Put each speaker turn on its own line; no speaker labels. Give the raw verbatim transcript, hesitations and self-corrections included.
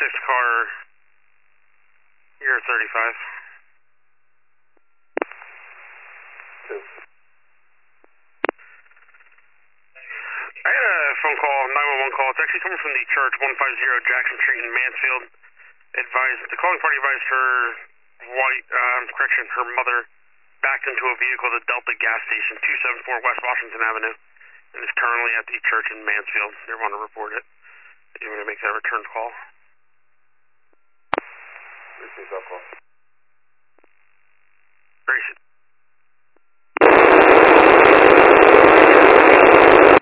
six car, year thirty-five.
Two.
I had a phone call, nine one one call. It's actually coming from the church, one fifty Jackson Street in Mansfield. Advised, the calling party advised her white, um, correction, her mother backed into a vehicle at the Delta gas station, two seventy-four West Washington Avenue, and is currently at the church in Mansfield. They want to report it. You want to make that return call?
Receive that call.
Gracious.